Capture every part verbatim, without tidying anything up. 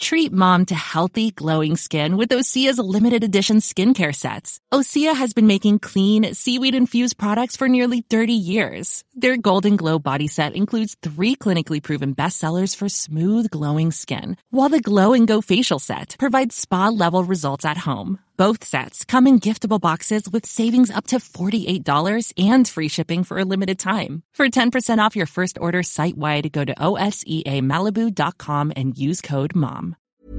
Treat mom to healthy, glowing skin with Osea's limited edition skincare sets. Osea has been making clean, seaweed-infused products for nearly thirty years. Their Golden Glow body set includes three clinically proven bestsellers for smooth, glowing skin, while the Glow and Go facial set provides spa-level results at home. Both sets come in giftable boxes with savings up to forty-eight dollars and free shipping for a limited time. For ten percent off your first order site-wide, go to O S E A Malibu dot com and use code MOM.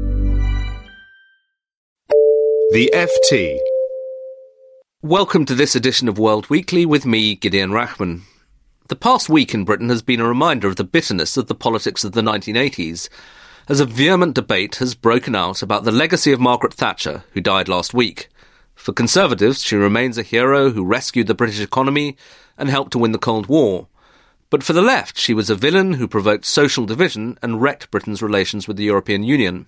The F T. Welcome to this edition of World Weekly with me, Gideon Rachman. The past week in Britain has been a reminder of the bitterness of the politics of the nineteen eighties, as a vehement debate has broken out about the legacy of Margaret Thatcher, who died last week. For Conservatives, she remains a hero who rescued the British economy and helped to win the Cold War. But for the left, she was a villain who provoked social division and wrecked Britain's relations with the European Union.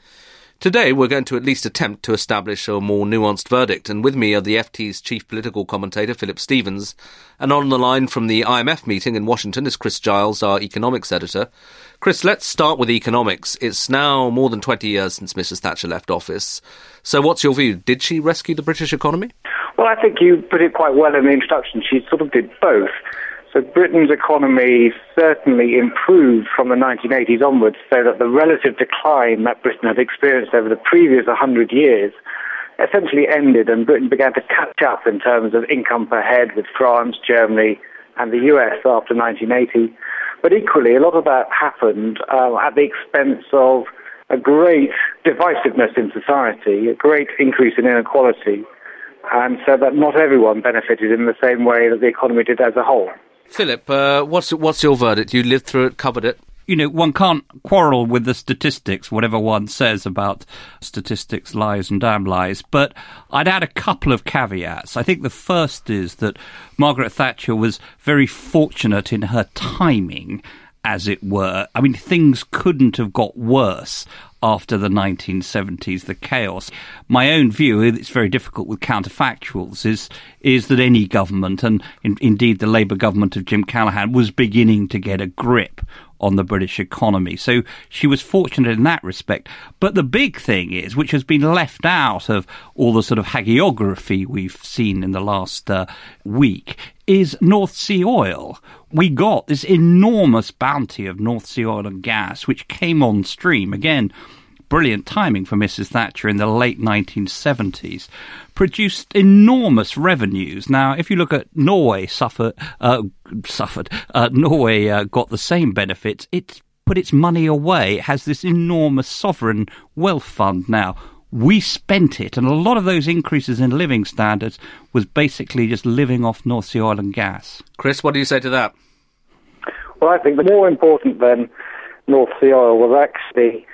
Today, we're going to at least attempt to establish a more nuanced verdict, and with me are the F T's chief political commentator, Philip Stevens, and on the line from the I M F meeting in Washington is Chris Giles, our economics editor. Chris, let's start with economics. It's now more than twenty years since Missus Thatcher left office. So what's your view? Did she rescue the British economy? Well, I think you put it quite well in the introduction. She sort of did both. So Britain's economy certainly improved from the nineteen eighties onwards, so that the relative decline that Britain had experienced over the previous one hundred years essentially ended, and Britain began to catch up in terms of income per head with France, Germany and the U S after nineteen eighty. But equally, a lot of that happened uh, at the expense of a great divisiveness in society, a great increase in inequality, and so that not everyone benefited in the same way that the economy did as a whole. Philip, uh, what's what's your verdict? You lived through it, covered it. You know, one can't quarrel with the statistics, whatever one says about statistics, lies and damn lies, but I'd add a couple of caveats. I think the first is that Margaret Thatcher was very fortunate in her timing, as it were. I mean, things couldn't have got worse after the nineteen seventies, the chaos. My own view, it's very difficult with counterfactuals, is is that any government, and in, indeed the Labour government of Jim Callaghan, was beginning to get a grip on the British economy. So she was fortunate in that respect. But the big thing is, which has been left out of all the sort of hagiography we've seen in the last uh, week, is North Sea oil. We got this enormous bounty of North Sea oil and gas, which came on stream, again, brilliant timing for Missus Thatcher in the late nineteen seventies, produced enormous revenues. Now, if you look at Norway, suffered, uh, suffered, uh, Norway uh, got the same benefits. It put its money away. It has this enormous sovereign wealth fund now. We spent it, and a lot of those increases in living standards was basically just living off North Sea oil and gas. Chris, what do you say to that? Well, I think the more important than North Sea oil was actually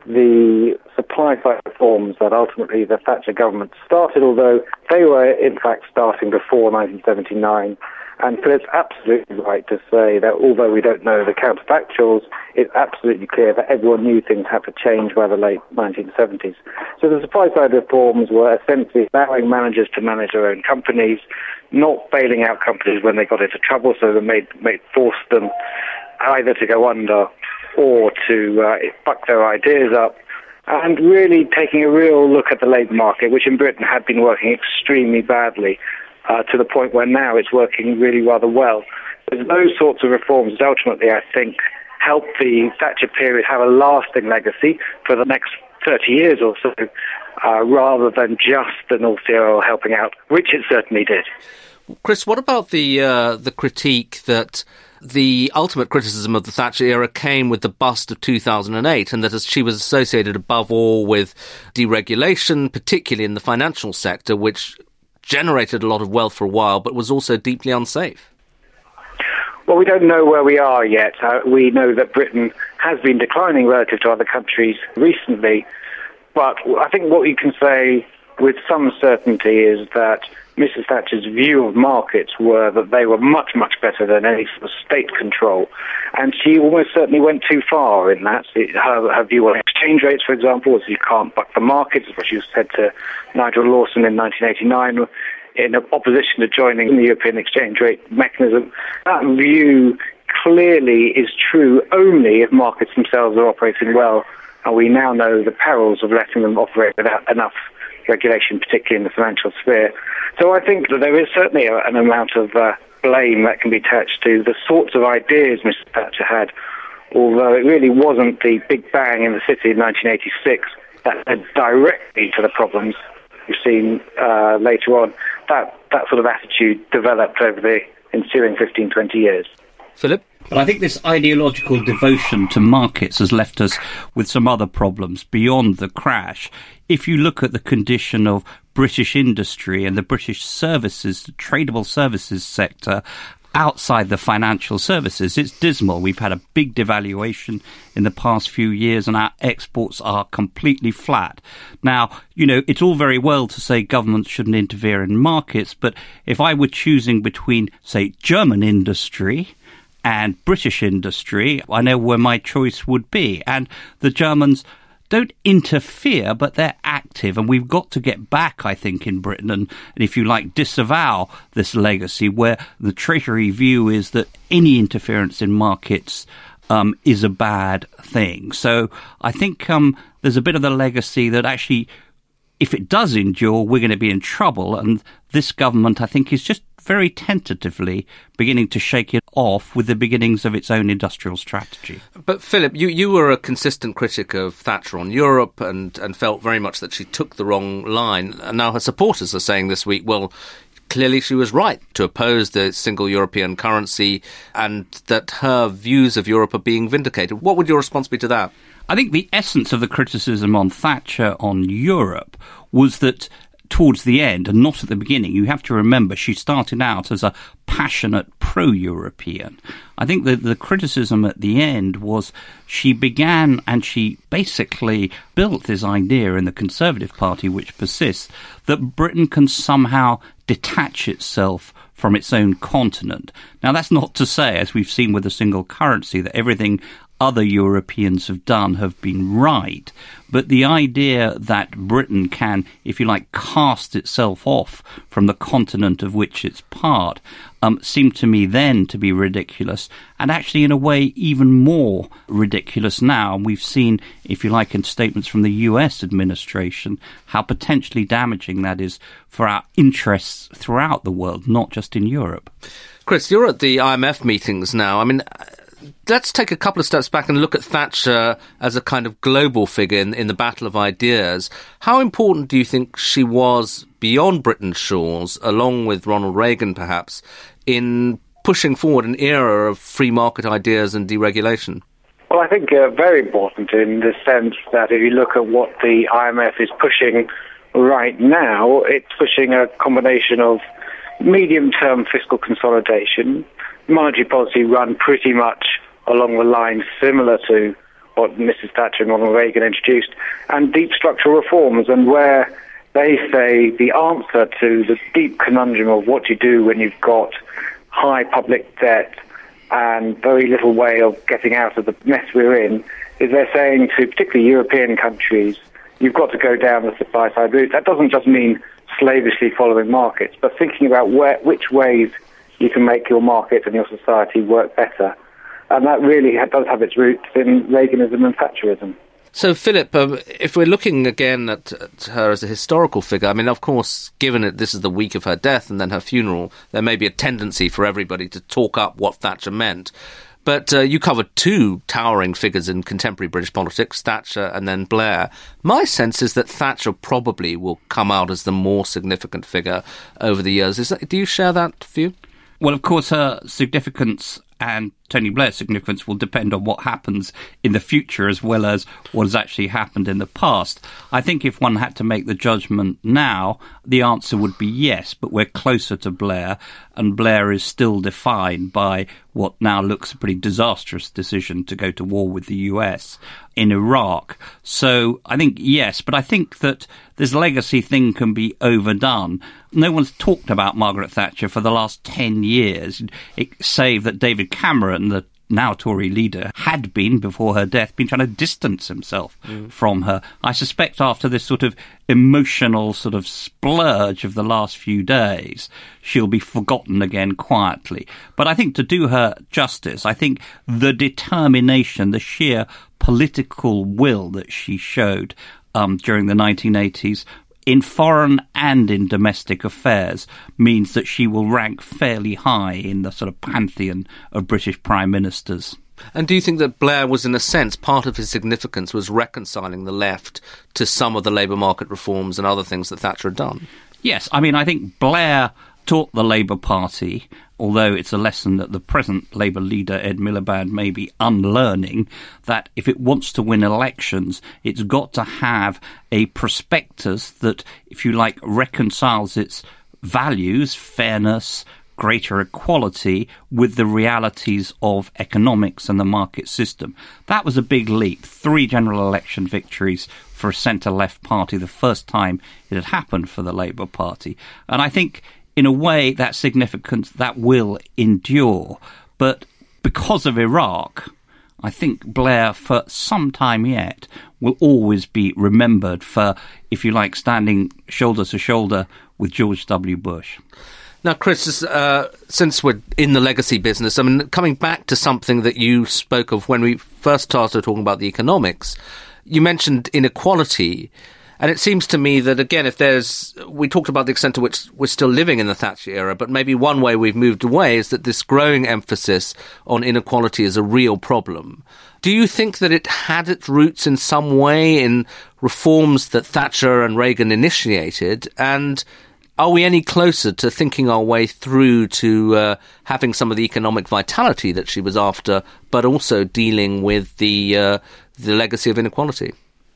the supply side reforms that ultimately the Thatcher government started, although they were in fact starting before nineteen seventy-nine. And Philip's absolutely right to say that although we don't know the counterfactuals, it's absolutely clear that everyone knew things had to change by the late nineteen seventies. So the supply side reforms were essentially allowing managers to manage their own companies, not bailing out companies when they got into trouble, so they made, made forced them either to go under or to uh, buck their ideas up, and really taking a real look at the labour market, which in Britain had been working extremely badly, uh, to the point where now it's working really rather well. There's those sorts of reforms that ultimately, I think, help the Thatcher period have a lasting legacy for the next thirty years or so, uh, rather than just the North Sea oil helping out, which it certainly did. Chris, what about the uh, the critique that the ultimate criticism of the Thatcher era came with the bust of two thousand eight, and that as she was associated above all with deregulation, particularly in the financial sector, which generated a lot of wealth for a while, but was also deeply unsafe? Well, we don't know where we are yet. Uh, we know that Britain has been declining relative to other countries recently, but I think what you can say with some certainty is that Missus Thatcher's view of markets were that they were much, much better than any sort of state control. And she almost certainly went too far in that. Her, her view on exchange rates, for example, was you can't buck the markets, what she said to Nigel Lawson in nineteen eighty-nine, in opposition to joining the European exchange rate mechanism. That view clearly is true only if markets themselves are operating well And we now know the perils of letting them operate without enough regulation, particularly in the financial sphere. So I think that there is certainly a, an amount of uh, blame that can be attached to the sorts of ideas Missus Thatcher had, although it really wasn't the Big Bang in the city in nineteen eighty-six that led directly to the problems we've seen uh, later on. That, that sort of attitude developed over the ensuing fifteen, twenty years. Philip? But I think this ideological devotion to markets has left us with some other problems beyond the crash. If you look at the condition of British industry and the British services, the tradable services sector, outside the financial services, it's dismal. We've had a big devaluation in the past few years and our exports are completely flat. Now, you know, it's all very well to say governments shouldn't interfere in markets, but if I were choosing between, say, German industry and British industry, I know where my choice would be. And the Germans don't interfere, but they're active. And we've got to get back, I think, in Britain and, and, if you like, disavow this legacy where the Treasury view is that any interference in markets um, is a bad thing. So I think um, there's a bit of the legacy that actually, if it does endure, we're going to be in trouble. And this government, I think, is just very tentatively beginning to shake it off with the beginnings of its own industrial strategy. But Philip, you, you were a consistent critic of Thatcher on Europe and, and felt very much that she took the wrong line. And now her supporters are saying this week, well, clearly she was right to oppose the single European currency and that her views of Europe are being vindicated. What would your response be to that? I think the essence of the criticism on Thatcher on Europe was that towards the end, and not at the beginning, you have to remember she started out as a passionate pro-European. I think that the criticism at the end was she began and she basically built this idea in the Conservative Party, which persists, that Britain can somehow detach itself from its own continent. Now, that's not to say, as we've seen with the single currency, that everything other Europeans have done have been right, but the idea that Britain can, if you like, cast itself off from the continent of which it's part um, seemed to me then to be ridiculous, and actually in a way even more ridiculous now. And we've seen, if you like, in statements from the U S administration, how potentially damaging that is for our interests throughout the world, not just in Europe. Chris, you're at the I M F meetings now. I mean, let's take a couple of steps back and look at Thatcher as a kind of global figure in, in the battle of ideas. How important do you think she was beyond Britain's shores, along with Ronald Reagan perhaps, in pushing forward an era of free market ideas and deregulation? Well, I think uh, very important in the sense that if you look at what the I M F is pushing right now, it's pushing a combination of medium-term fiscal consolidation, monetary policy run pretty much along the lines similar to what Missus Thatcher and Ronald Reagan introduced, and deep structural reforms, and where they say the answer to the deep conundrum of what you do when you've got high public debt and very little way of getting out of the mess we're in, is they're saying to particularly European countries, you've got to go down the supply-side route. That doesn't just mean slavishly following markets, but thinking about where, which ways you can make your market and your society work better. And that really does have its roots in Reaganism and Thatcherism. So, Philip, um, if we're looking again at, at her as a historical figure, I mean, of course, given that this is the week of her death and then her funeral, there may be a tendency for everybody to talk up what Thatcher meant. But uh, you covered two towering figures in contemporary British politics, Thatcher and then Blair. My sense is that Thatcher probably will come out as the more significant figure over the years. Is that, do you share that view? Well, of course, her significance and Tony Blair's significance will depend on what happens in the future as well as what has actually happened in the past. I think if one had to make the judgment now, the answer would be yes, but we're closer to Blair, and Blair is still defined by what now looks a pretty disastrous decision to go to war with the U S in Iraq. So I think yes, but I think that this legacy thing can be overdone. No one's talked about Margaret Thatcher for the last ten years, save that David Cameron, the now Tory leader, had been, before her death, been trying to distance himself mm. from her. I suspect after this sort of emotional sort of splurge of the last few days, she'll be forgotten again quietly. But I think to do her justice, I think the determination, the sheer political will that she showed um, during the nineteen eighties, in foreign and in domestic affairs, means that she will rank fairly high in the sort of pantheon of British prime ministers. And do you think that Blair was, in a sense, part of his significance was reconciling the left to some of the labour market reforms and other things that Thatcher had done? Yes, I mean, I think Blair taught the Labour Party, although it's a lesson that the present Labour leader, Ed Miliband, may be unlearning, that if it wants to win elections, it's got to have a prospectus that, if you like, reconciles its values, fairness, greater equality, with the realities of economics and the market system. That was a big leap. Three general election victories for a centre-left party, the first time it had happened for the Labour Party. And I think, in a way, that's significant, that will endure. But because of Iraq, I think Blair, for some time yet, will always be remembered for, if you like, standing shoulder to shoulder with George W. Bush. Now, Chris, uh, since we're in the legacy business, I mean, coming back to something that you spoke of when we first started talking about the economics, you mentioned inequality. And it seems to me that, again, if there's, we talked about the extent to which we're still living in the Thatcher era, but maybe one way we've moved away is that this growing emphasis on inequality is a real problem. Do you think that it had its roots in some way in reforms that Thatcher and Reagan initiated? And are we any closer to thinking our way through to uh, having some of the economic vitality that she was after, but also dealing with the uh, the legacy of inequality?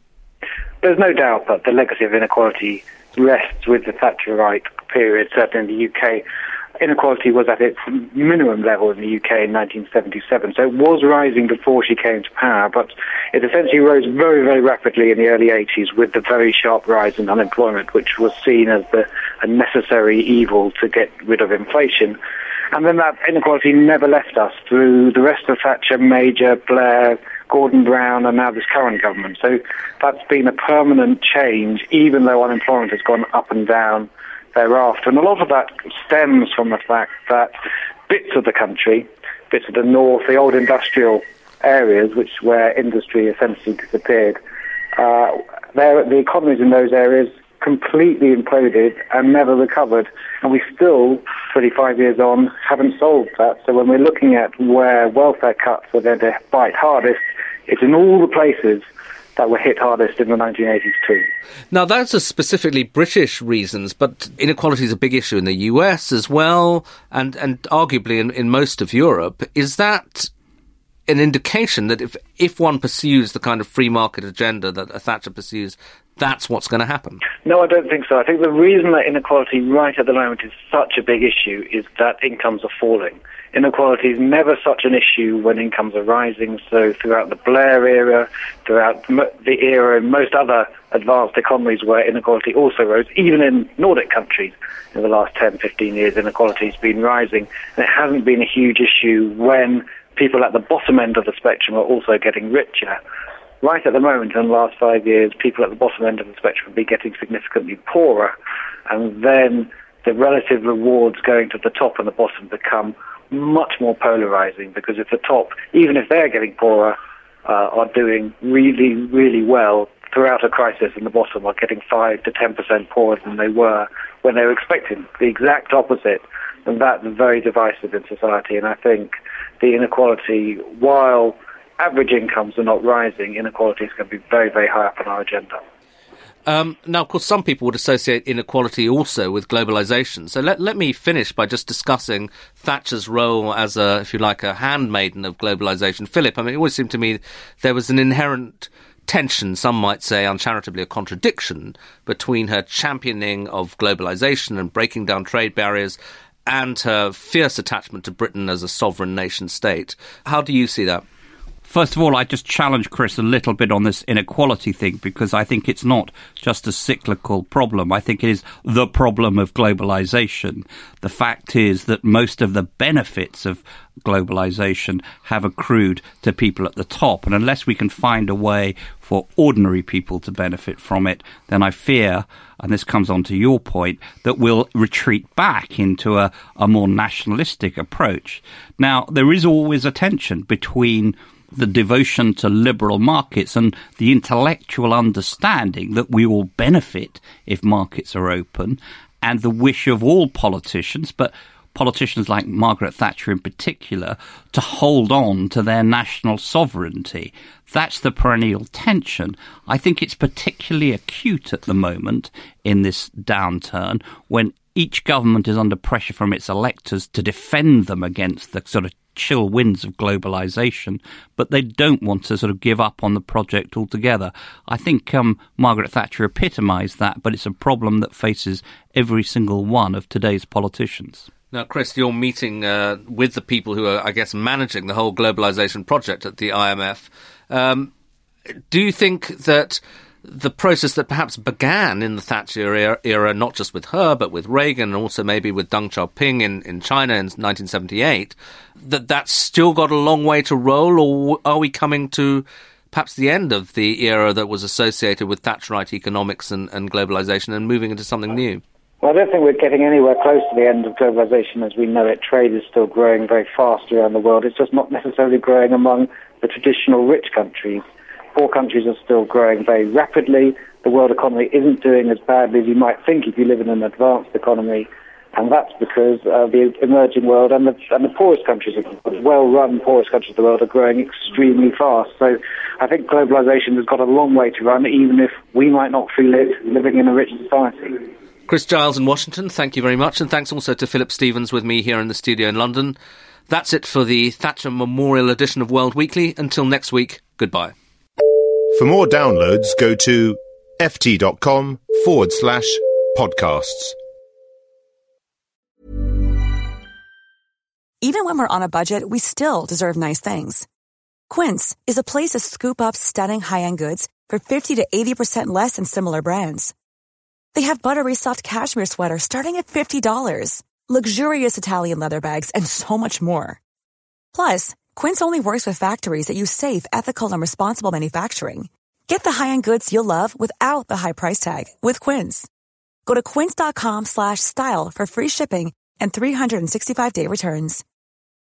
There's no doubt that the legacy of inequality rests with the Thatcherite period, certainly in the U K. Inequality was at its minimum level in the U K in nineteen seventy-seven, so it was rising before she came to power, but it essentially rose very, very rapidly in the early eighties with the very sharp rise in unemployment, which was seen as the, a necessary evil to get rid of inflation. And then that inequality never left us through the rest of Thatcher, Major, Blair, Gordon Brown, and now this current government. So that's been a permanent change, even though unemployment has gone up and down thereafter. And a lot of that stems from the fact that bits of the country, bits of the north, the old industrial areas, which where industry essentially disappeared, uh, the economies in those areas completely imploded and never recovered. And we still, thirty-five years on, haven't solved that. So when we're looking at where welfare cuts are going to bite hardest, it's in all the places that were hit hardest in the nineteen eighties too. Now, those are specifically British reasons, but inequality is a big issue in the U S as well, and, and arguably in, in most of Europe. Is that an indication that if, if one pursues the kind of free market agenda that Thatcher pursues, that's what's going to happen? No, I don't think so. I think the reason that inequality right at the moment is such a big issue is that incomes are falling. Inequality is never such an issue when incomes are rising. So throughout the Blair era, throughout the era in most other advanced economies where inequality also rose, even in Nordic countries in the last ten, fifteen years, inequality has been rising. And it hasn't been a huge issue when people at the bottom end of the spectrum are also getting richer. Right at the moment, in the last five years, people at the bottom end of the spectrum have been getting significantly poorer, and then the relative rewards going to the top and the bottom become much more polarizing, because if the top, even if they're getting poorer, uh, are doing really, really well throughout a crisis, and the bottom are getting five to ten percent poorer than they were when they were expecting the exact opposite, and that's very divisive in society. And I think the inequality, while average incomes are not rising, inequality is going to be very, very high up on our agenda. Um, now, of course, some people would associate inequality also with globalization. So let, let me finish by just discussing Thatcher's role as a, if you like, a handmaiden of globalization. Philip, I mean, it always seemed to me there was an inherent tension, some might say uncharitably a contradiction, between her championing of globalization and breaking down trade barriers and her fierce attachment to Britain as a sovereign nation state. How do you see that? First of all, I just challenge Chris a little bit on this inequality thing, because I think it's not just a cyclical problem. I think it is the problem of globalization. The fact is that most of the benefits of globalization have accrued to people at the top. And unless we can find a way for ordinary people to benefit from it, then I fear, and this comes on to your point, that we'll retreat back into a, a more nationalistic approach. Now, there is always a tension between the devotion to liberal markets and the intellectual understanding that we all benefit if markets are open, and the wish of all politicians, but politicians like Margaret Thatcher in particular, to hold on to their national sovereignty. That's the perennial tension. I think it's particularly acute at the moment in this downturn, when each government is under pressure from its electors to defend them against the sort of chill winds of globalization, but they don't want to sort of give up on the project altogether. I think um, Margaret Thatcher epitomized that, but it's a problem that faces every single one of today's politicians. Now, Chris, you're meeting uh, with the people who are, I guess, managing the whole globalization project at the I M F. Um, do you think that the process that perhaps began in the Thatcher era, era, not just with her, but with Reagan and also maybe with Deng Xiaoping in, in China in nineteen seventy-eight, that that's still got a long way to roll, or are we coming to perhaps the end of the era that was associated with Thatcherite economics and, and globalization and moving into something new? Well, I don't think we're getting anywhere close to the end of globalization as we know it. Trade is still growing very fast around the world. It's just not necessarily growing among the traditional rich countries. Poor countries are still growing very rapidly. The world economy isn't doing as badly as you might think if you live in an advanced economy, and that's because uh, the emerging world and the, and the poorest countries, the well-run poorest countries of the world, are growing extremely fast. So I think globalization has got a long way to run, even if we might not feel it living in a rich society. Chris Giles in Washington, thank you very much, and thanks also to Philip Stevens with me here in the studio in London. That's it for the Thatcher Memorial edition of World Weekly. Until next week, goodbye. For more downloads, go to ft.com forward slash podcasts. Even when we're on a budget, we still deserve nice things. Quince is a place to scoop up stunning high-end goods for fifty to eighty percent less than similar brands. They have buttery soft cashmere sweaters starting at fifty dollars, luxurious Italian leather bags, and so much more. Plus, Quince only works with factories that use safe, ethical, and responsible manufacturing. Get the high-end goods you'll love without the high price tag with Quince. Go to quince.com slash style for free shipping and three sixty-five day returns.